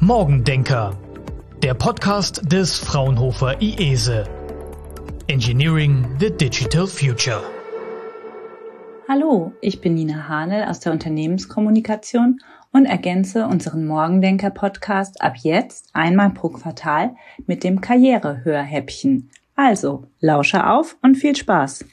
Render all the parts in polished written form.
Morgendenker, der Podcast des Fraunhofer IESE. Engineering the Digital Future. Hallo, ich bin Nina Hahnel aus der Unternehmenskommunikation und ergänze unseren Morgendenker-Podcast ab jetzt einmal pro Quartal mit dem Karrierehörhäppchen. Also, lausche auf und viel Spaß!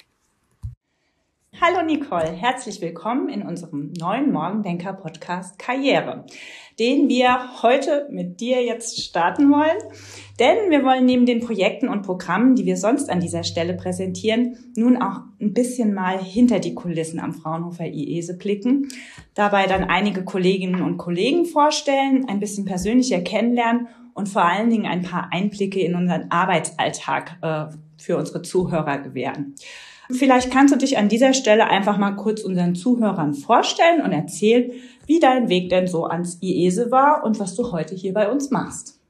Hallo Nicole, herzlich willkommen in unserem neuen Morgendenker-Podcast Karriere, den wir heute mit dir jetzt starten wollen. Denn wir wollen neben den Projekten und Programmen, die wir sonst an dieser Stelle präsentieren, nun auch ein bisschen mal hinter die Kulissen am Fraunhofer IESE blicken, dabei dann einige Kolleginnen und Kollegen vorstellen, ein bisschen persönlicher kennenlernen und vor allen Dingen ein paar Einblicke in unseren Arbeitsalltag für unsere Zuhörer gewähren. Vielleicht kannst du dich an dieser Stelle einfach mal kurz unseren Zuhörern vorstellen und erzählen, wie dein Weg denn so ans IESE war und was du heute hier bei uns machst.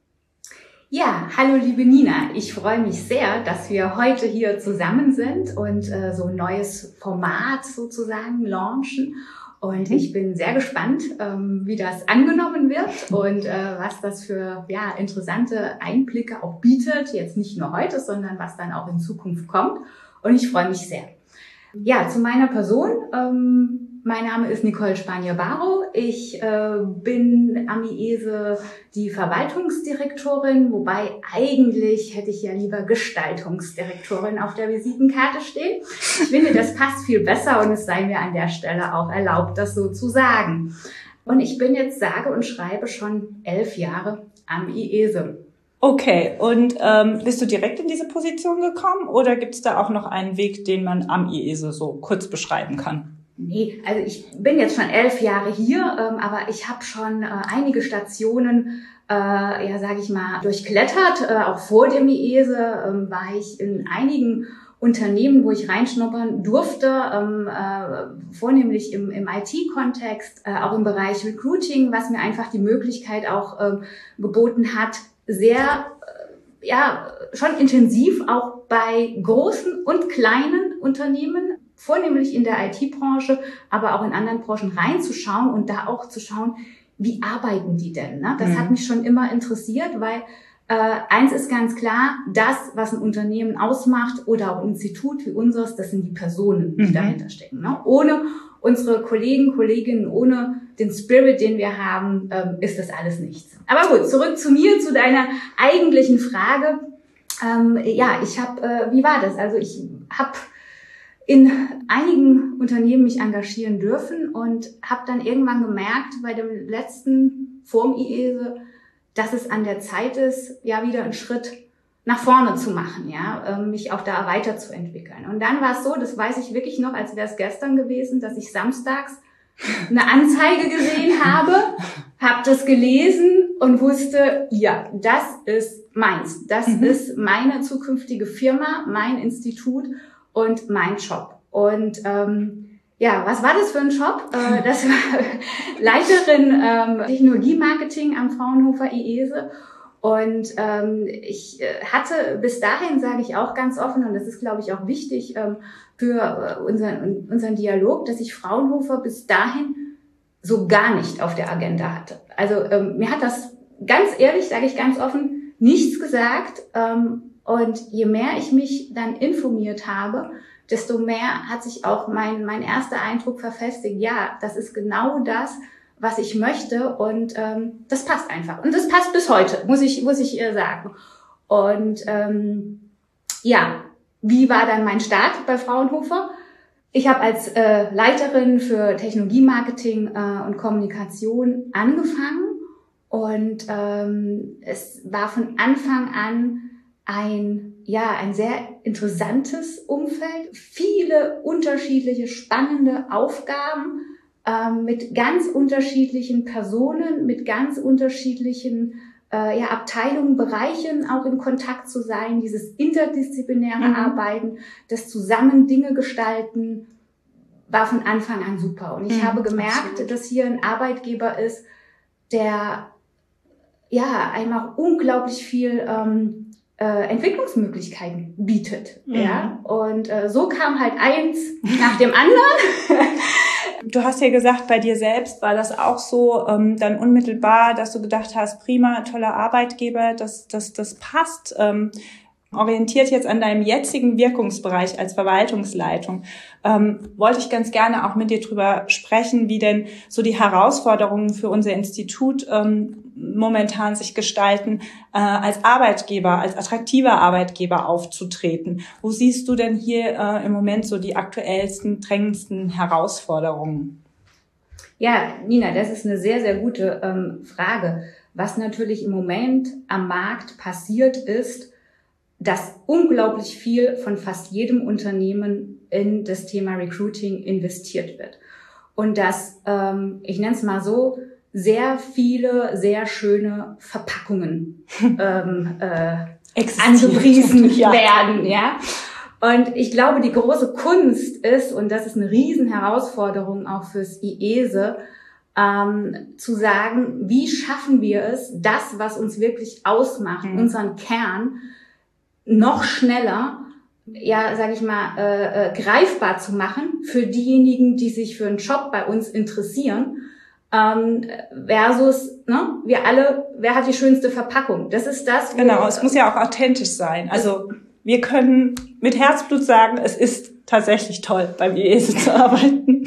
Ja, hallo liebe Nina. Ich freue mich sehr, dass wir heute hier zusammen sind und so ein neues Format sozusagen launchen. Und ich bin sehr gespannt, wie das angenommen wird und was das für interessante Einblicke auch bietet. Jetzt nicht nur heute, sondern was dann auch in Zukunft kommt. Und ich freue mich sehr. Ja, zu meiner Person. Mein Name ist Nicole Spanier-Barrow. Ich bin am IESE die Verwaltungsdirektorin, wobei eigentlich hätte ich ja lieber Gestaltungsdirektorin auf der Visitenkarte stehen. Ich finde, das passt viel besser und es sei mir an der Stelle auch erlaubt, das so zu sagen. Und ich bin jetzt sage und schreibe schon 11 Jahre am IESE. Okay, und bist du direkt in diese Position gekommen oder gibt es da auch noch einen Weg, den man am IESE so kurz beschreiben kann? Nee, also ich bin jetzt schon 11 Jahre hier, aber ich habe schon einige Stationen, sage ich mal, durchklettert. Auch vor dem IESE war ich in einigen Unternehmen, wo ich reinschnuppern durfte, vornehmlich im IT-Kontext, auch im Bereich Recruiting, was mir einfach die Möglichkeit auch geboten hat, sehr, schon intensiv auch bei großen und kleinen Unternehmen, vornehmlich in der IT-Branche, aber auch in anderen Branchen reinzuschauen und da auch zu schauen, wie arbeiten die denn? Ne? Das hat mich schon immer interessiert, weil eins ist ganz klar, das, was ein Unternehmen ausmacht oder auch ein Institut wie unseres, das sind die Personen, die dahinter stecken. Ne? Ohne unsere Kolleginnen, ohne den Spirit, den wir haben, ist das alles nichts. Aber gut, zurück zu mir, zu deiner eigentlichen Frage. Wie war das? Also ich habe in einigen Unternehmen mich engagieren dürfen und habe dann irgendwann gemerkt, bei dem letzten vorm IESE, dass es an der Zeit ist, ja wieder einen Schritt nach vorne zu machen, mich auch da weiterzuentwickeln. Und dann war es so, das weiß ich wirklich noch, als wäre es gestern gewesen, dass ich samstags eine Anzeige gesehen habe das gelesen und wusste, ja, das ist meins. Das ist meine zukünftige Firma, mein Institut und mein Job. Und was war das für ein Job? Das war Leiterin Technologie-Marketing am Fraunhofer IESE. Und ich hatte bis dahin, sage ich auch ganz offen, und das ist, glaube ich, auch wichtig für unseren Dialog, dass ich Fraunhofer bis dahin so gar nicht auf der Agenda hatte. Also mir hat das, ganz ehrlich, sage ich ganz offen, nichts gesagt. Und je mehr ich mich dann informiert habe, desto mehr hat sich auch mein erster Eindruck verfestigt. Ja, das ist genau das, was ich möchte und das passt einfach. Und das passt bis heute, muss ich sagen. Und wie war dann mein Start bei Fraunhofer? Ich habe als Leiterin für Technologie-Marketing und Kommunikation angefangen und es war von Anfang an ein sehr interessantes Umfeld, viele unterschiedliche spannende Aufgaben, mit ganz unterschiedlichen Personen, mit ganz unterschiedlichen Abteilungen, Bereichen auch in Kontakt zu sein, dieses interdisziplinäre Arbeiten, das zusammen Dinge gestalten, war von Anfang an super. Und ich habe gemerkt, dass hier ein Arbeitgeber ist, der einem auch unglaublich viel Entwicklungsmöglichkeiten bietet. Ja? Und so kam halt eins nach dem anderen. Du hast ja gesagt, bei dir selbst war das auch so, dann unmittelbar, dass du gedacht hast, prima, toller Arbeitgeber, das passt. Orientiert jetzt an deinem jetzigen Wirkungsbereich als Verwaltungsleitung, wollte ich ganz gerne auch mit dir drüber sprechen, wie denn so die Herausforderungen für unser Institut momentan sich gestalten, als Arbeitgeber, als attraktiver Arbeitgeber aufzutreten. Wo siehst du denn hier im Moment so die aktuellsten, drängendsten Herausforderungen? Ja, Nina, das ist eine sehr, sehr gute Frage. Was natürlich im Moment am Markt passiert ist, dass unglaublich viel von fast jedem Unternehmen in das Thema Recruiting investiert wird. Und dass, ich nenne es mal so, sehr viele, sehr schöne Verpackungen angepriesen werden. Ja. Und ich glaube, die große Kunst ist, und das ist eine Riesenherausforderung auch fürs IESE, zu sagen, wie schaffen wir es, das, was uns wirklich ausmacht, unseren Kern, noch schneller, ja, sage ich mal, greifbar zu machen für diejenigen, die sich für einen Job bei uns interessieren, versus, ne, wir alle, wer hat die schönste Verpackung? Das ist das. Genau, es muss ja auch authentisch sein. Also wir können mit Herzblut sagen, es ist tatsächlich toll, beim IESE zu arbeiten.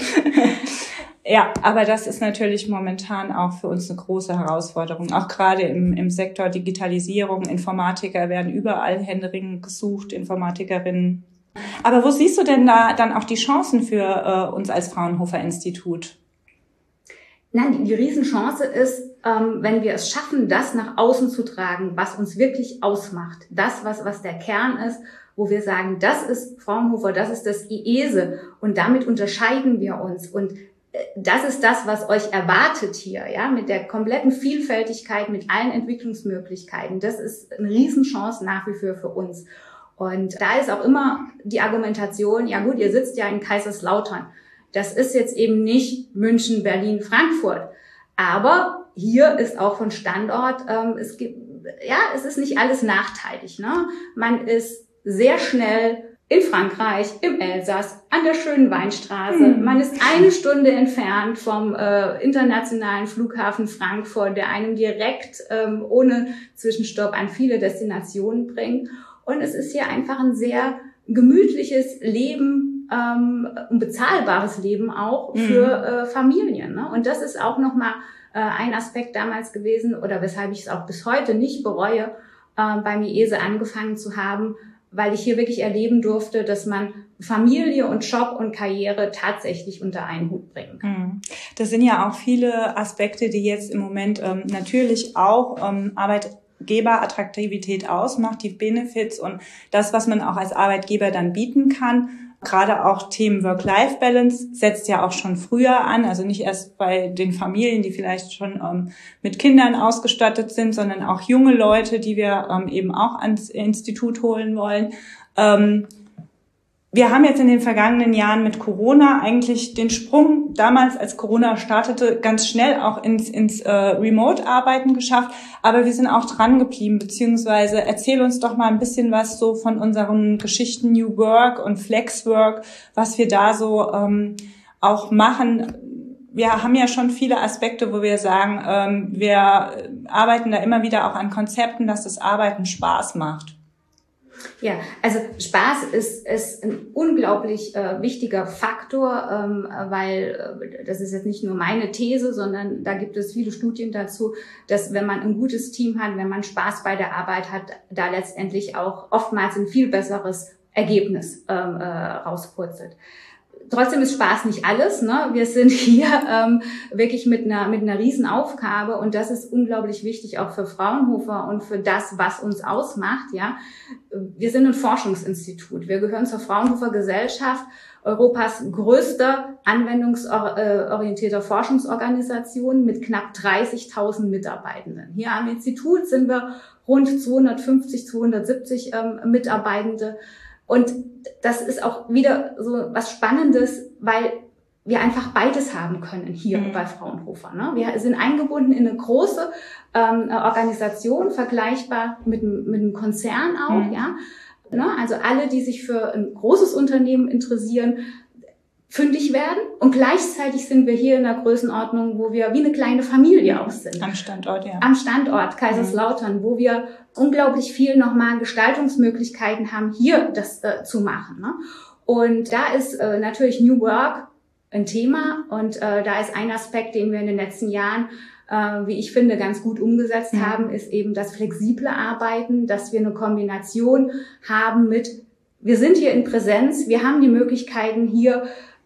Ja, aber das ist natürlich momentan auch für uns eine große Herausforderung. Auch gerade im Sektor Digitalisierung, Informatiker werden überall händeringend gesucht, Informatikerinnen. Aber wo siehst du denn da dann auch die Chancen für uns als Fraunhofer-Institut? Nein, die Riesenchance ist, wenn wir es schaffen, das nach außen zu tragen, was uns wirklich ausmacht. Das, was der Kern ist, wo wir sagen, das ist Fraunhofer, das ist das IESE und damit unterscheiden wir uns. Und das ist das, was euch erwartet hier, ja, mit der kompletten Vielfältigkeit, mit allen Entwicklungsmöglichkeiten. Das ist eine Riesenchance nach wie vor für uns. Und da ist auch immer die Argumentation, ja gut, ihr sitzt ja in Kaiserslautern. Das ist jetzt eben nicht München, Berlin, Frankfurt. Aber hier ist auch von Standort, es ist nicht alles nachteilig, ne? Man ist sehr schnell in Frankreich, im Elsass, an der schönen Weinstraße. Man ist 1 Stunde entfernt vom internationalen Flughafen Frankfurt, der einem direkt ohne Zwischenstopp an viele Destinationen bringt. Und es ist hier einfach ein sehr gemütliches Leben, ein bezahlbares Leben auch für Familien. Ne? Und das ist auch nochmal ein Aspekt damals gewesen, oder weshalb ich es auch bis heute nicht bereue, beim IESE angefangen zu haben, weil ich hier wirklich erleben durfte, dass man Familie und Job und Karriere tatsächlich unter einen Hut bringen kann. Das sind ja auch viele Aspekte, die jetzt im Moment natürlich auch Arbeitgeberattraktivität ausmacht, die Benefits und das, was man auch als Arbeitgeber dann bieten kann. Gerade auch Themen Work-Life-Balance setzt ja auch schon früher an, also nicht erst bei den Familien, die vielleicht schon mit Kindern ausgestattet sind, sondern auch junge Leute, die wir eben auch ans Institut holen wollen. Wir haben jetzt in den vergangenen Jahren mit Corona eigentlich den Sprung damals, als Corona startete, ganz schnell auch ins Remote-Arbeiten geschafft. Aber wir sind auch dran geblieben, beziehungsweise erzähl uns doch mal ein bisschen was so von unseren Geschichten New Work und Flex Work, was wir da so auch machen. Wir haben ja schon viele Aspekte, wo wir sagen, wir arbeiten da immer wieder auch an Konzepten, dass das Arbeiten Spaß macht. Ja, also Spaß ist ein unglaublich wichtiger Faktor, weil das ist jetzt nicht nur meine These, sondern da gibt es viele Studien dazu, dass wenn man ein gutes Team hat, wenn man Spaß bei der Arbeit hat, da letztendlich auch oftmals ein viel besseres Ergebnis rauspurzelt. Trotzdem ist Spaß nicht alles, ne? Wir sind hier wirklich mit einer Riesenaufgabe und das ist unglaublich wichtig auch für Fraunhofer und für das, was uns ausmacht, ja. Wir sind ein Forschungsinstitut. Wir gehören zur Fraunhofer Gesellschaft, Europas größter anwendungsorientierter Forschungsorganisation mit knapp 30.000 Mitarbeitenden. Hier am Institut sind wir rund 250, 270 Mitarbeitende. Und das ist auch wieder so was Spannendes, weil wir einfach beides haben können hier bei Fraunhofer. Ne? Wir sind eingebunden in eine große Organisation, vergleichbar mit einem Konzern auch. Ja? Ne? Also alle, die sich für ein großes Unternehmen interessieren, fündig werden. Und gleichzeitig sind wir hier in der Größenordnung, wo wir wie eine kleine Familie auch sind. Am Standort, ja. Am Standort Kaiserslautern, wo wir unglaublich viel nochmal Gestaltungsmöglichkeiten haben, hier das zu machen. Ne? Und da ist natürlich New Work ein Thema. Und da ist ein Aspekt, den wir in den letzten Jahren, wie ich finde, ganz gut umgesetzt haben, ist eben das flexible Arbeiten, dass wir eine Kombination haben mit, wir sind hier in Präsenz, wir haben die Möglichkeiten hier,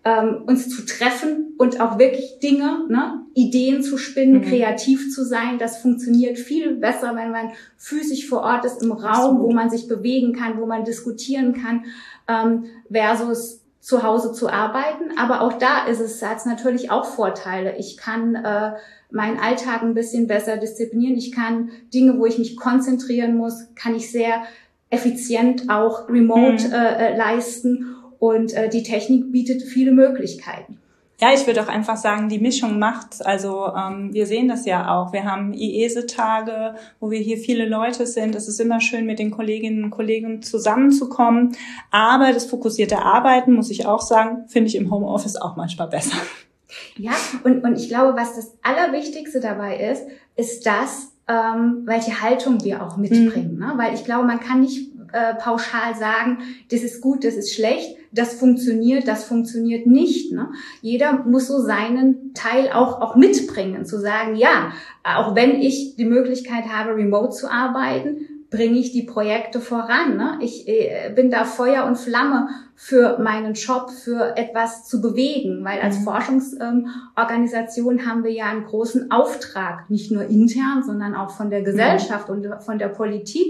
uns zu treffen und auch wirklich Dinge, ne, Ideen zu spinnen, kreativ zu sein. Das funktioniert viel besser, wenn man physisch vor Ort ist, im Raum, wo man sich bewegen kann, wo man diskutieren kann, versus zu Hause zu arbeiten. Aber auch da hat es natürlich auch Vorteile. Ich kann meinen Alltag ein bisschen besser disziplinieren. Ich kann Dinge, wo ich mich konzentrieren muss, kann ich sehr effizient auch remote leisten. Und die Technik bietet viele Möglichkeiten. Ja, ich würde auch einfach sagen, die Mischung macht's. Also wir sehen das ja auch. Wir haben IESE-Tage, wo wir hier viele Leute sind. Es ist immer schön, mit den Kolleginnen und Kollegen zusammenzukommen. Aber das fokussierte Arbeiten, muss ich auch sagen, finde ich im Homeoffice auch manchmal besser. Ja, und ich glaube, was das Allerwichtigste dabei ist das, welche Haltung wir auch mitbringen. Ne? Weil ich glaube, man kann nicht pauschal sagen, das ist gut, das ist schlecht, das funktioniert nicht. Ne? Jeder muss so seinen Teil auch mitbringen, zu sagen, ja, auch wenn ich die Möglichkeit habe, remote zu arbeiten, bringe ich die Projekte voran. Ne? Ich bin da Feuer und Flamme für meinen Job, für etwas zu bewegen, weil als Forschungsorganisation haben wir ja einen großen Auftrag, nicht nur intern, sondern auch von der Gesellschaft und von der Politik,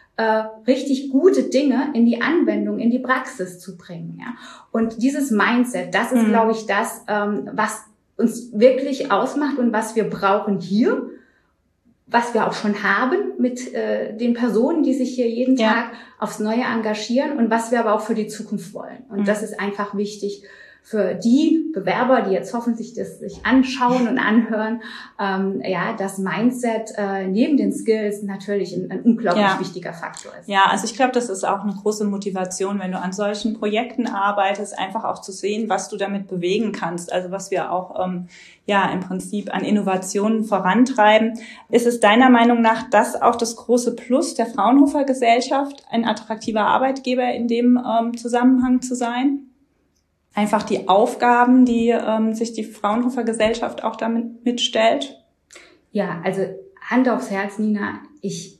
richtig gute Dinge in die Anwendung, in die Praxis zu bringen. Ja? Und dieses Mindset, das ist, glaube ich, das, was uns wirklich ausmacht und was wir brauchen hier, was wir auch schon haben mit den Personen, die sich hier jeden Tag aufs Neue engagieren und was wir aber auch für die Zukunft wollen. Und das ist einfach wichtig für die Bewerber, die jetzt hoffentlich das sich anschauen und anhören, das Mindset neben den Skills natürlich ein unglaublich wichtiger Faktor ist. Ja, also ich glaube, das ist auch eine große Motivation, wenn du an solchen Projekten arbeitest, einfach auch zu sehen, was du damit bewegen kannst. Also was wir auch im Prinzip an Innovationen vorantreiben. Ist es deiner Meinung nach das auch das große Plus der Fraunhofer Gesellschaft, ein attraktiver Arbeitgeber in dem Zusammenhang zu sein? Einfach die Aufgaben, die sich die Fraunhofer Gesellschaft auch damit mitstellt? Ja, also Hand aufs Herz, Nina, ich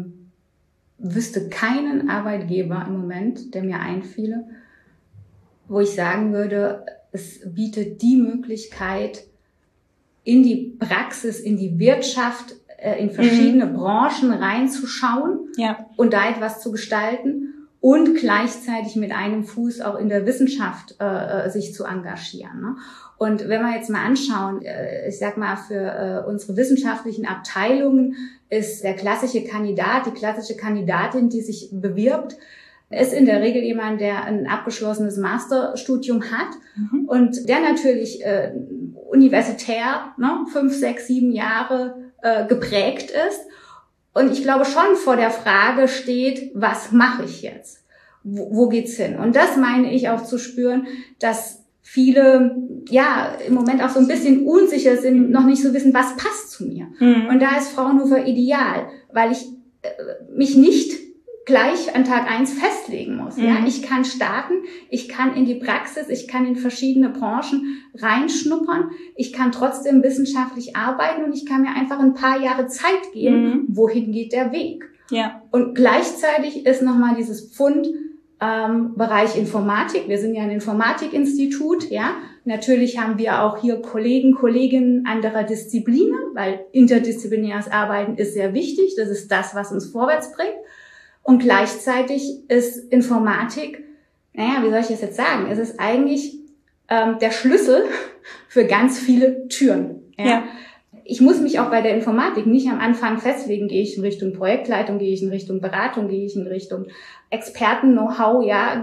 wüsste keinen Arbeitgeber im Moment, der mir einfiele, wo ich sagen würde, es bietet die Möglichkeit, in die Praxis, in die Wirtschaft, in verschiedene Branchen reinzuschauen und da etwas zu gestalten. Und gleichzeitig mit einem Fuß auch in der Wissenschaft sich zu engagieren. Ne? Und wenn wir jetzt mal anschauen, ich sag mal, für unsere wissenschaftlichen Abteilungen ist der klassische Kandidat, die klassische Kandidatin, die sich bewirbt, ist in der Regel jemand, der ein abgeschlossenes Masterstudium hat und der natürlich universitär 5, 6, 7 Jahre geprägt ist. Und ich glaube schon vor der Frage steht, was mache ich jetzt? Wo geht's hin? Und das meine ich auch zu spüren, dass viele im Moment auch so ein bisschen unsicher sind, noch nicht so wissen, was passt zu mir. Und da ist Fraunhofer ideal, weil ich mich nicht gleich an Tag 1 festlegen muss. Ja, ich kann starten, ich kann in die Praxis, ich kann in verschiedene Branchen reinschnuppern, ich kann trotzdem wissenschaftlich arbeiten und ich kann mir einfach ein paar Jahre Zeit geben, wohin geht der Weg. Ja. Und gleichzeitig ist nochmal dieses Pfund Bereich Informatik. Wir sind ja ein Informatikinstitut, ja. Natürlich haben wir auch hier Kolleginnen anderer Disziplinen, weil interdisziplinäres Arbeiten ist sehr wichtig. Das ist das, was uns vorwärts bringt. Und gleichzeitig ist Informatik, wie soll ich das jetzt sagen? Es ist eigentlich der Schlüssel für ganz viele Türen. Ja. Ich muss mich auch bei der Informatik nicht am Anfang festlegen, gehe ich in Richtung Projektleitung, gehe ich in Richtung Beratung, gehe ich in Richtung Experten-Know-how,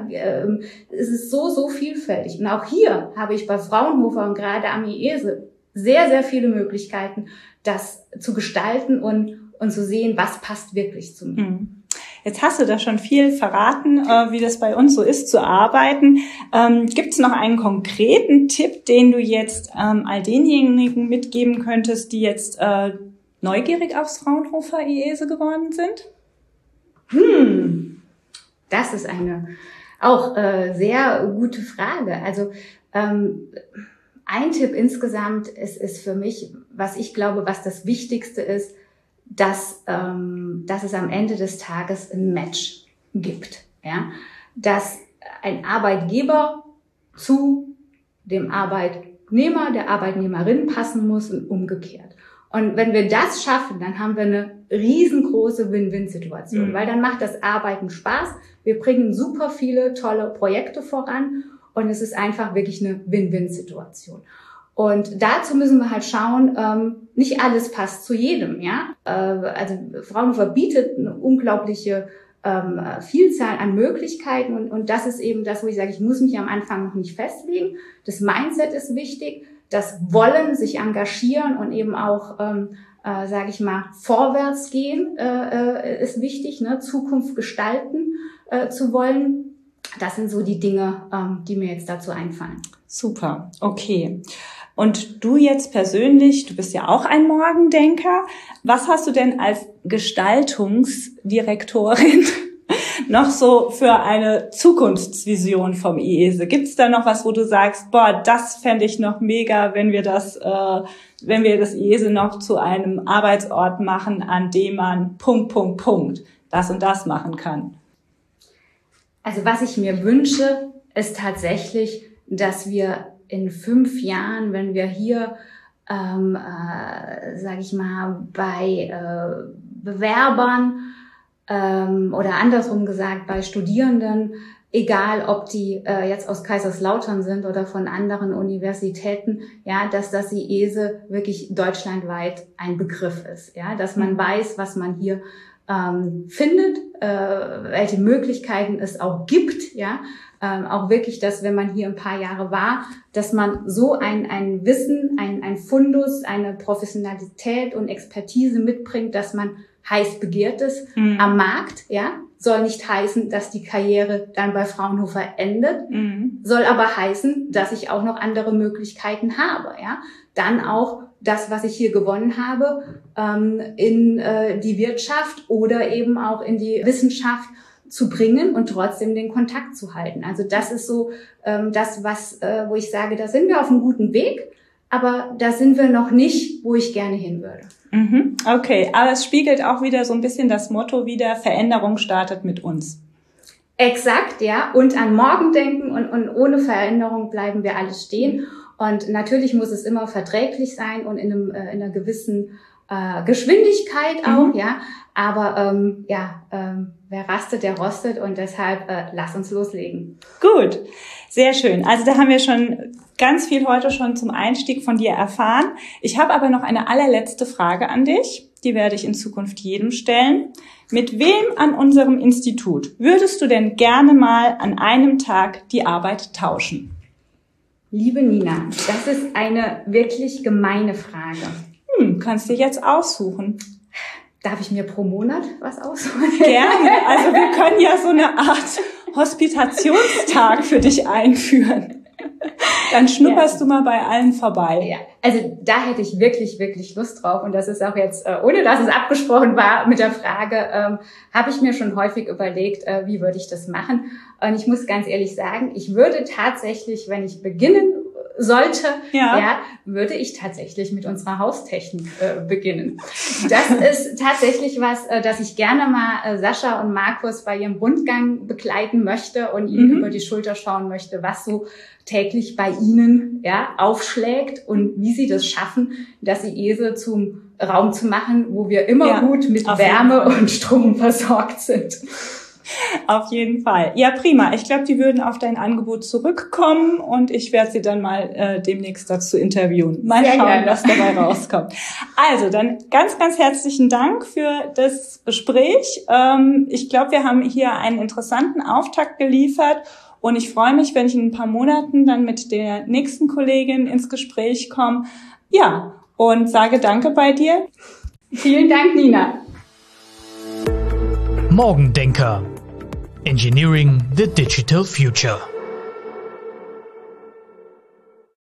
es ist so vielfältig. Und auch hier habe ich bei Fraunhofer und gerade am IESE sehr, sehr viele Möglichkeiten, das zu gestalten und zu sehen, was passt wirklich zu mir. Jetzt hast du da schon viel verraten, wie das bei uns so ist, zu arbeiten. Gibt es noch einen konkreten Tipp, den du jetzt all denjenigen mitgeben könntest, die jetzt neugierig aufs Fraunhofer IESE geworden sind? Das ist eine auch sehr gute Frage. Also ein Tipp insgesamt ist für mich, was ich glaube, was das Wichtigste ist, dass es am Ende des Tages ein Match gibt. Ja? Dass ein Arbeitgeber zu dem Arbeitnehmer, der Arbeitnehmerin passen muss und umgekehrt. Und wenn wir das schaffen, dann haben wir eine riesengroße Win-Win-Situation, weil dann macht das Arbeiten Spaß. Wir bringen super viele tolle Projekte voran und es ist einfach wirklich eine Win-Win-Situation. Und dazu müssen wir halt schauen, nicht alles passt zu jedem, ja. Also Fraunhofer bietet eine unglaubliche Vielzahl an Möglichkeiten und das ist eben das, wo ich sage, ich muss mich am Anfang noch nicht festlegen. Das Mindset ist wichtig, das Wollen, sich engagieren und eben auch, sage ich mal, vorwärts gehen ist wichtig, ne? Zukunft gestalten zu wollen. Das sind so die Dinge, die mir jetzt dazu einfallen. Super, okay. Und du jetzt persönlich, du bist ja auch ein Morgendenker. Was hast du denn als Gestaltungsdirektorin noch so für eine Zukunftsvision vom IESE? Gibt es da noch was, wo du sagst, boah, das fände ich noch mega, wenn wir das IESE noch zu einem Arbeitsort machen, an dem man ... das und das machen kann? Also was ich mir wünsche, ist tatsächlich, dass wir in 5 Jahren, wenn wir hier, sage ich mal, bei Bewerbern oder andersrum gesagt bei Studierenden, egal ob die jetzt aus Kaiserslautern sind oder von anderen Universitäten, ja, dass das IESE wirklich deutschlandweit ein Begriff ist, ja, dass man weiß, was man hier findet, welche Möglichkeiten es auch gibt, ja, auch wirklich, dass wenn man hier ein paar Jahre war, dass man so ein Wissen, ein Fundus, eine Professionalität und Expertise mitbringt, dass man heiß begehrt ist am Markt, ja, soll nicht heißen, dass die Karriere dann bei Fraunhofer endet, soll aber heißen, dass ich auch noch andere Möglichkeiten habe, ja, dann auch das, was ich hier gewonnen habe, in die Wirtschaft oder eben auch in die Wissenschaft zu bringen und trotzdem den Kontakt zu halten. Also das ist so das, wo ich sage, da sind wir auf einem guten Weg, aber da sind wir noch nicht, wo ich gerne hin würde. Okay, aber es spiegelt auch wieder so ein bisschen das Motto wider, Veränderung startet mit uns. Exakt, ja. Und an morgen denken und ohne Veränderung bleiben wir alle stehen. Und natürlich muss es immer verträglich sein und in einer gewissen Geschwindigkeit auch, ja. Aber wer rastet, der rostet und deshalb lass uns loslegen. Gut, sehr schön. Also da haben wir schon ganz viel heute schon zum Einstieg von dir erfahren. Ich habe aber noch eine allerletzte Frage an dich. Die werde ich in Zukunft jedem stellen. Mit wem an unserem Institut würdest du denn gerne mal an einem Tag die Arbeit tauschen? Liebe Nina, das ist eine wirklich gemeine Frage. Kannst du jetzt aussuchen. Darf ich mir pro Monat was aussuchen? Gerne. Also wir können ja so eine Art Hospitationstag für dich einführen. Dann schnupperst du mal bei allen vorbei. Ja, also da hätte ich wirklich, wirklich Lust drauf. Und das ist auch jetzt, ohne dass es abgesprochen war mit der Frage, habe ich mir schon häufig überlegt, wie würde ich das machen. Und ich muss ganz ehrlich sagen, ich würde tatsächlich, wenn ich beginnen sollte, würde ich tatsächlich mit unserer Haustechnik beginnen. Das ist tatsächlich was, dass ich gerne mal Sascha und Markus bei ihrem Rundgang begleiten möchte und ihnen über die Schulter schauen möchte, was so täglich bei ihnen aufschlägt und wie sie das schaffen, das IESE zum Raum zu machen, wo wir immer gut mit Wärme und Strom versorgt sind. Auf jeden Fall. Ja, prima. Ich glaube, die würden auf dein Angebot zurückkommen und ich werde sie dann mal demnächst dazu interviewen. Mal schauen, was dabei rauskommt. Also, dann ganz, ganz herzlichen Dank für das Gespräch. Ich glaube, wir haben hier einen interessanten Auftakt geliefert und ich freue mich, wenn ich in ein paar Monaten dann mit der nächsten Kollegin ins Gespräch komme. Ja, und sage Danke bei dir. Vielen Dank, Nina. Morgendenker. Engineering the Digital Future.